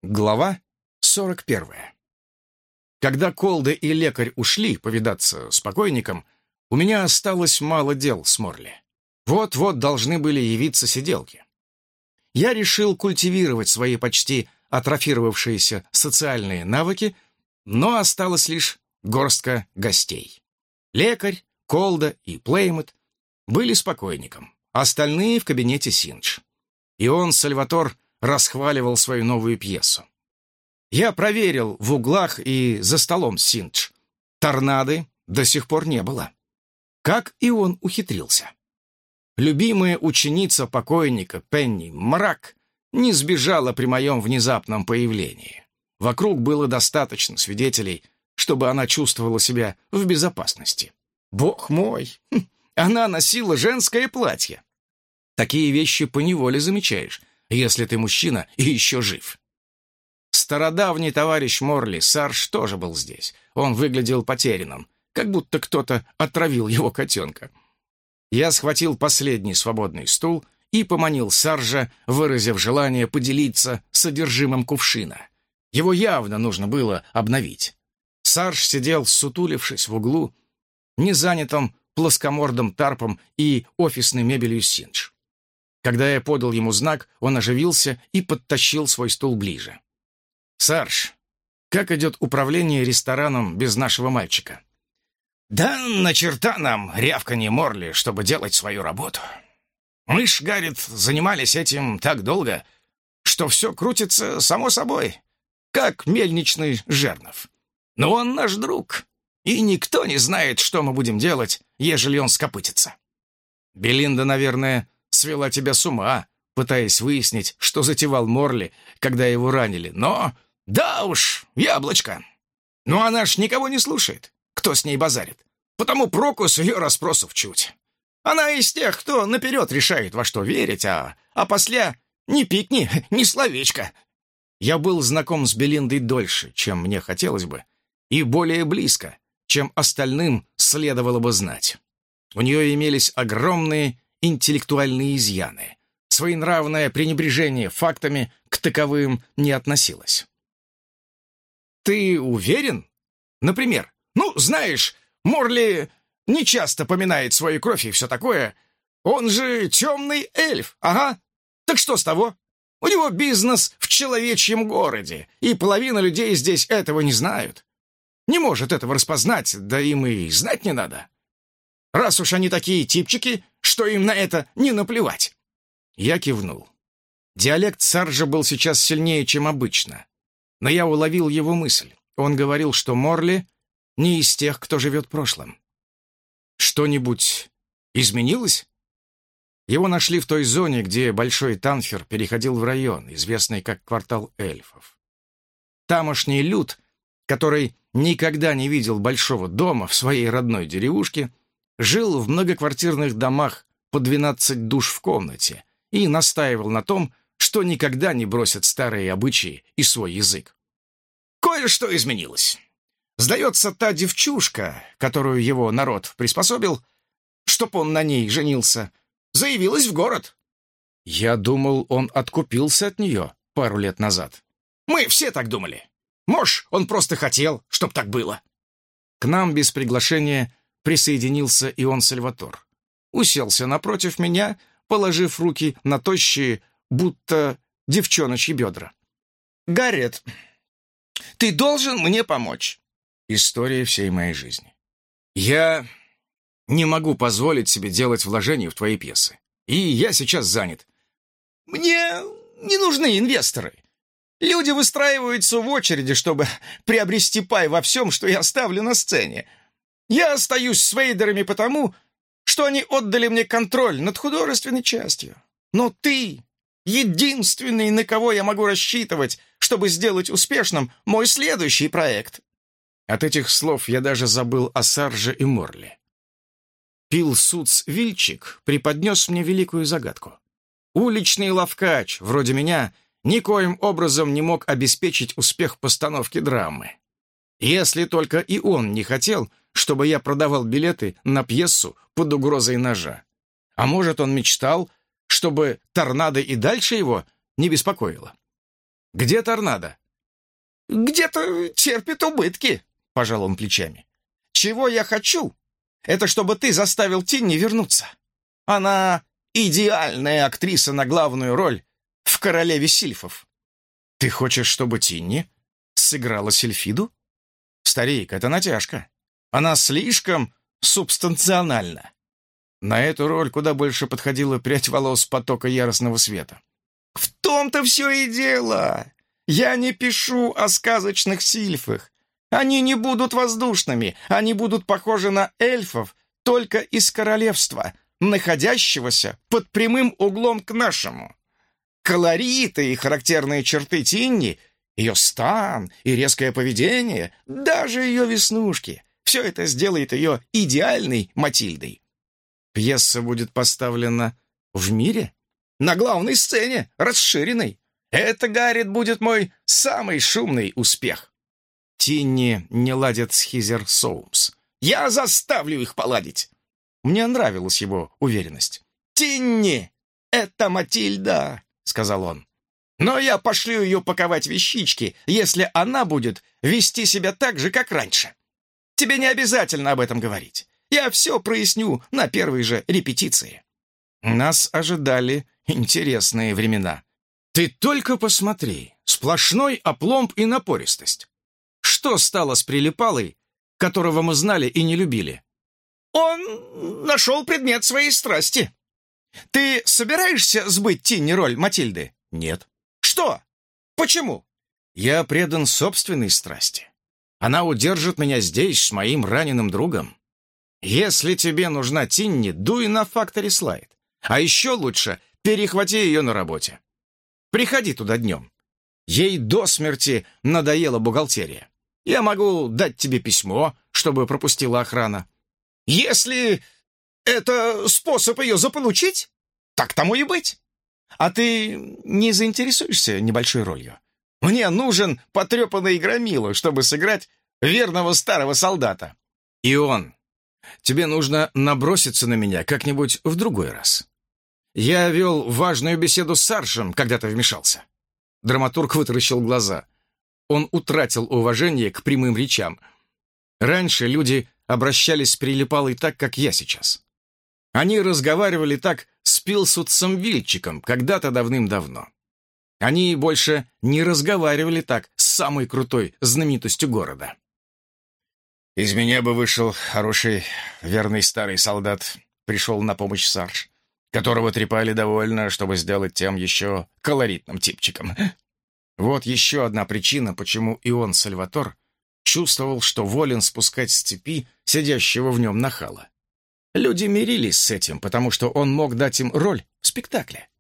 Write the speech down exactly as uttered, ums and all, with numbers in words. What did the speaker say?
Глава сорок первая. Когда Колда и лекарь ушли повидаться с покойником, у меня осталось мало дел с Морли. Вот-вот должны были явиться сиделки. Я решил культивировать свои почти атрофировавшиеся социальные навыки, но осталась лишь горстка гостей. Лекарь, Колда и Плеймот были с покойником, остальные в кабинете Синдж. И он, Сальватор, расхваливал свою новую пьесу. Я проверил в углах и за столом Синдж. Торнады до сих пор не было. Как и он ухитрился. Любимая ученица покойника Пенни Мрак не сбежала при моем внезапном появлении. Вокруг было достаточно свидетелей, чтобы она чувствовала себя в безопасности. Бог мой! Она носила женское платье. Такие вещи поневоле замечаешь, если ты мужчина и еще жив. Стародавний товарищ Морли, Сарж, тоже был здесь. Он выглядел потерянным, как будто кто-то отравил его котенка. Я схватил последний свободный стул и поманил Саржа, выразив желание поделиться содержимым кувшина. Его явно нужно было обновить. Сарж сидел, сутулившись в углу, не занятым плоскомордым тарпом и офисной мебелью Синдж. Когда я подал ему знак, он оживился и подтащил свой стул ближе. «Сарж, как идет управление рестораном без нашего мальчика?» «Да на черта нам рявканье Морли, чтобы делать свою работу. Мы ж, Гаррет, занимались этим так долго, что все крутится само собой, как мельничный жернов. Но он наш друг, и никто не знает, что мы будем делать, ежели он скопытится. Белинда, наверное, свела тебя с ума, пытаясь выяснить, что затевал Морли, когда его ранили. Но, да уж, яблочко. Но она ж никого не слушает, кто с ней базарит. Потому проку с ее расспросов чуть. Она из тех, кто наперед решает, во что верить, а, а после ни пикни, ни словечко». Я был знаком с Белиндой дольше, чем мне хотелось бы, и более близко, чем остальным следовало бы знать. У нее имелись огромные интеллектуальные изъяны. Своенравное пренебрежение фактами к таковым не относилось. «Ты уверен? Например, ну, знаешь, Морли нечасто поминает свою кровь и все такое. Он же темный эльф, ага. Так что с того? У него бизнес в человечьем городе, и половина людей здесь этого не знают. Не может этого распознать, да им и знать не надо. Раз уж они такие типчики, что им на это не наплевать». Я кивнул. Диалект Саржа был сейчас сильнее, чем обычно. Но я уловил его мысль. Он говорил, что Морли не из тех, кто живет прошлым. Что-нибудь изменилось? Его нашли в той зоне, где Большой Танфер переходил в район, известный как Квартал Эльфов. Тамошний люд, который никогда не видел большого дома в своей родной деревушке, жил в многоквартирных домах по двенадцать душ в комнате и настаивал на том, что никогда не бросят старые обычаи и свой язык. Кое-что изменилось. Сдается, та девчушка, которую его народ приспособил, чтоб он на ней женился, заявилась в город. Я думал, он откупился от нее пару лет назад. Мы все так думали. Может, он просто хотел, чтоб так было. К нам без приглашения присоединился и он, Сальватор. Уселся напротив меня, положив руки на тощие, будто девчоночьи бедра. «Гаррет, ты должен мне помочь». История всей моей жизни. Я не могу позволить себе делать вложения в твои пьесы. И я сейчас занят. Мне не нужны инвесторы. Люди выстраиваются в очереди, чтобы приобрести пай во всем, что я ставлю на сцене. Я остаюсь с Вейдерами потому, что они отдали мне контроль над художественной частью. Но ты единственный, на кого я могу рассчитывать, чтобы сделать успешным мой следующий проект. От этих слов я даже забыл о Сарже и Морли. Пил Суц Вильчик преподнес мне великую загадку. Уличный ловкач, вроде меня, никоим образом не мог обеспечить успех постановки драмы. Если только и он не хотел, чтобы я продавал билеты на пьесу под угрозой ножа. А может, он мечтал, чтобы торнадо и дальше его не беспокоило. Где торнадо?» «Где-то терпит убытки», — пожал он плечами. «Чего я хочу, это чтобы ты заставил Тинни вернуться. Она идеальная актриса на главную роль в «Королеве сильфов». «Ты хочешь, чтобы Тинни сыграла Сильфиду?» «Старик, это натяжка. Она слишком субстанциональна. На эту роль куда больше подходила прядь волос потока яростного света». «В том-то все и дело. Я не пишу о сказочных сильфах. Они не будут воздушными, они будут похожи на эльфов, только из королевства, находящегося под прямым углом к нашему. Колориты и характерные черты Тинни, ее стан и резкое поведение, даже ее веснушки — все это сделает ее идеальной Матильдой». «Пьеса будет поставлена в мире?» «На главной сцене, расширенной. Это, Гаррит, будет мой самый шумный успех». Тинни не ладит с Хизер Соумс. «Я заставлю их поладить». Мне нравилась его уверенность. «Тинни — это Матильда», — сказал он. «Но я пошлю ее паковать вещички, если она будет вести себя так же, как раньше. Тебе не обязательно об этом говорить. Я все проясню на первой же репетиции». Нас ожидали интересные времена. Ты только посмотри, сплошной опломб и напористость. Что стало с Прилипалой, которого мы знали и не любили? Он нашел предмет своей страсти. Ты собираешься сбыть Тинни роль Матильды? Нет. Что? Почему? Я предан собственной страсти. Она удержит меня здесь с моим раненым другом. Если тебе нужна Тинни, дуй на Factory Slide. А еще лучше перехвати ее на работе. Приходи туда днем. Ей до смерти надоела бухгалтерия. Я могу дать тебе письмо, чтобы пропустила охрана. Если это способ ее заполучить, так тому и быть. А ты не заинтересуешься небольшой ролью? Мне нужен потрепанный громила, чтобы сыграть верного старого солдата. И он. Тебе нужно наброситься на меня как-нибудь в другой раз. Я вел важную беседу с Саршем, когда ты вмешался. Драматург вытаращил глаза. Он утратил уважение к прямым речам. Раньше люди обращались с Прилипалой так, как я сейчас. Они разговаривали так с Пилсутсом Вильчиком когда-то давным-давно. Они больше не разговаривали так с самой крутой знаменитостью города. «Из меня бы вышел хороший, верный старый солдат», — пришел на помощь Сарш, которого трепали довольно, чтобы сделать тем еще колоритным типчиком. Вот еще одна причина, почему Ион Сальватор чувствовал, что волен спускать с цепи сидящего в нем нахала. Люди мирились с этим, потому что он мог дать им роль в спектакле.